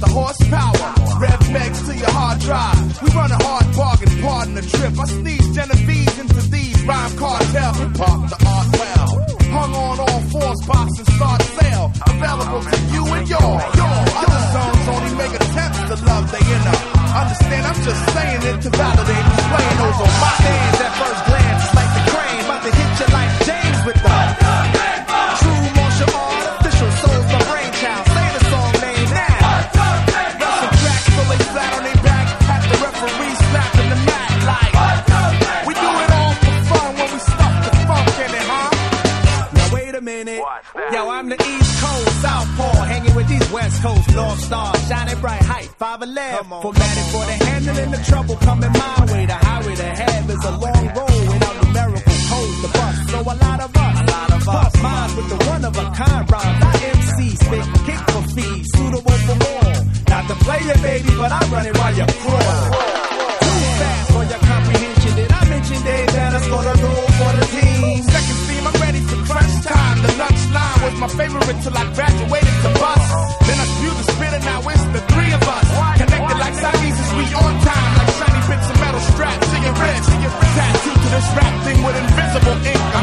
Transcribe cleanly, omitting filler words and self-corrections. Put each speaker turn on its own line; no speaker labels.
the horsepower. Rev megs to your hard drive. We run a hard bargain, pardon the trip. I sneeze Genovese into these rhyme cartel. Hip-hop, the art well. Hung on all fours, box and start sale. Available to you and your. Other songs only make attempts to love they inner. Understand, I'm just saying it to validate who's playing those on my hands at first glance. Like the crane, about to hit you like James with the true martial art, official soul's my brainchild. Say the song name now. Russian tracks so they flat on their back. Have the referee slapping the mat like we do it all for fun when we stuff the funk in it, huh? Now wait a minute. Yo, I'm the East Coast Southpaw, hanging with these West Coast North Stars, shining bright, height 5'11". Formatted for the handling the trouble coming my way. The highway to hell is a long road without numerical codes to bust. So a lot of us, plus mine with the one of a kind rhymes. I MC spit, kick for fees, suitable for all. Not to play it, baby, but I run it while you crawl. Too fast for your comprehension. Did I mention Dave Dennis for the rule for the team? Second theme, I'm ready for crunch time. The lunch line was my favorite till I graduated to bus. Then I spewed the spit and now it's the three of us. Connected like Siamese, we on time. Like shiny bits of metal strapped to your wrist. Tattooed to this rap thing with invisible ink